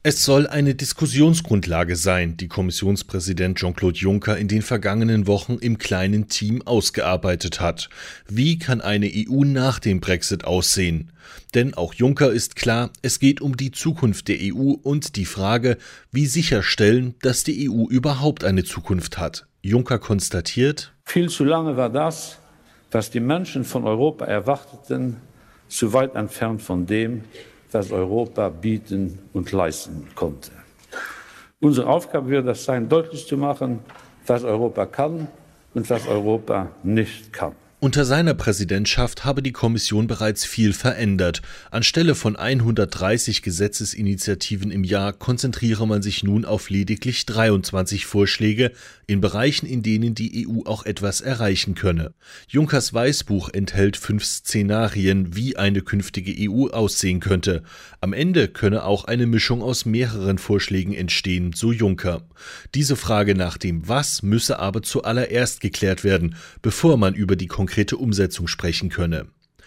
Es soll eine Diskussionsgrundlage sein, die Kommissionspräsident Jean-Claude Juncker in den vergangenen Wochen im kleinen Team ausgearbeitet hat. Wie kann eine EU nach dem Brexit aussehen? Denn auch Juncker ist klar, es geht um die Zukunft der EU und die Frage, wie sicherstellen, dass die EU überhaupt eine Zukunft hat. Juncker konstatiert: Viel zu lange war das, was die Menschen von Europa erwarteten, zu weit entfernt von dem, was Europa bieten und leisten konnte. Unsere Aufgabe wird es sein, deutlich zu machen, was Europa kann und was Europa nicht kann. Unter seiner Präsidentschaft habe die Kommission bereits viel verändert. Anstelle von 130 Gesetzesinitiativen im Jahr konzentriere man sich nun auf lediglich 23 Vorschläge in Bereichen, in denen die EU auch etwas erreichen könne. Junckers Weißbuch enthält 5 Szenarien, wie eine künftige EU aussehen könnte. Am Ende könne auch eine Mischung aus mehreren Vorschlägen entstehen, so Juncker. Diese Frage nach dem Was müsse aber zuallererst geklärt werden, bevor man über die konkrete Umsetzung sprechen könne.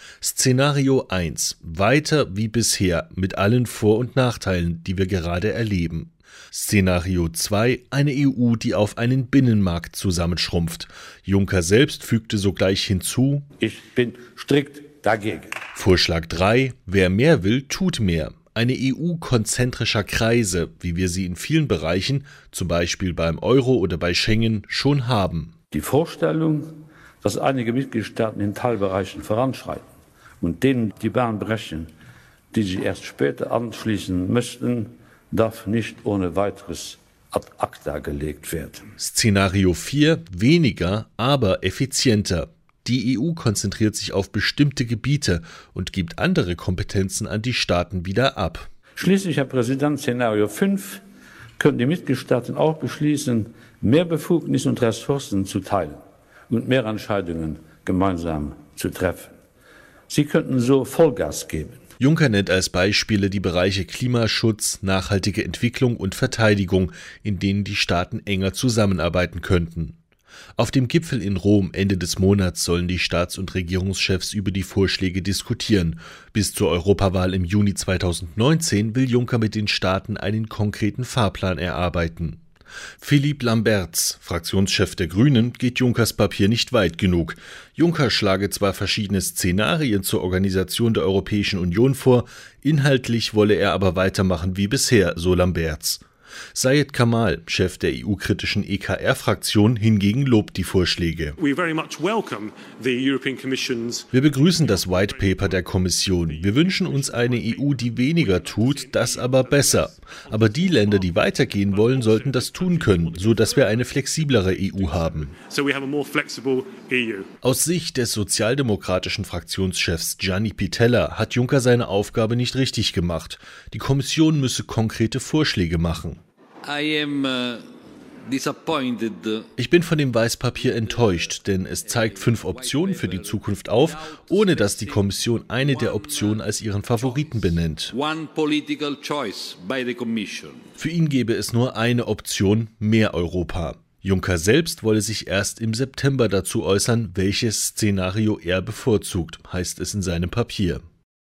Szenario 1. Weiter wie bisher mit allen Vor- und Nachteilen, die wir gerade erleben. Szenario 2. Eine EU, die auf einen Binnenmarkt zusammenschrumpft. Juncker selbst fügte sogleich hinzu: Ich bin strikt dagegen. Vorschlag 3. Wer mehr will, tut mehr. Eine EU konzentrischer Kreise, wie wir sie in vielen Bereichen, zum Beispiel beim Euro oder bei Schengen, schon haben. Die Vorstellung, dass einige Mitgliedstaaten in Teilbereichen voranschreiten und denen die Bahn brechen, die sie erst später anschließen müssten, darf nicht ohne weiteres ad acta gelegt werden. Szenario 4. Weniger, aber effizienter. Die EU konzentriert sich auf bestimmte Gebiete und gibt andere Kompetenzen an die Staaten wieder ab. Schließlich, Herr Präsident, Szenario 5 können die Mitgliedstaaten auch beschließen, mehr Befugnisse und Ressourcen zu teilen und mehr Entscheidungen gemeinsam zu treffen. Sie könnten so Vollgas geben. Juncker nennt als Beispiele die Bereiche Klimaschutz, nachhaltige Entwicklung und Verteidigung, in denen die Staaten enger zusammenarbeiten könnten. Auf dem Gipfel in Rom Ende des Monats sollen die Staats- und Regierungschefs über die Vorschläge diskutieren. Bis zur Europawahl im Juni 2019 will Juncker mit den Staaten einen konkreten Fahrplan erarbeiten. Philippe Lamberts, Fraktionschef der Grünen, geht Junckers Papier nicht weit genug. Juncker schlage zwar verschiedene Szenarien zur Organisation der Europäischen Union vor, inhaltlich wolle er aber weitermachen wie bisher, so Lamberts. Syed Kamall, Chef der EU-kritischen EKR-Fraktion, hingegen lobt die Vorschläge. Wir begrüßen das White Paper der Kommission. Wir wünschen uns eine EU, die weniger tut, das aber besser. Aber die Länder, die weitergehen wollen, sollten das tun können, sodass wir eine flexiblere EU haben. Aus Sicht des sozialdemokratischen Fraktionschefs Gianni Pittella hat Juncker seine Aufgabe nicht richtig gemacht. Die Kommission müsse konkrete Vorschläge machen. Ich bin von dem Weißpapier enttäuscht, denn es zeigt 5 Optionen für die Zukunft auf, ohne dass die Kommission eine der Optionen als ihren Favoriten benennt. Für ihn gäbe es nur eine Option: mehr Europa. Juncker selbst wolle sich erst im September dazu äußern, welches Szenario er bevorzugt, heißt es in seinem Papier.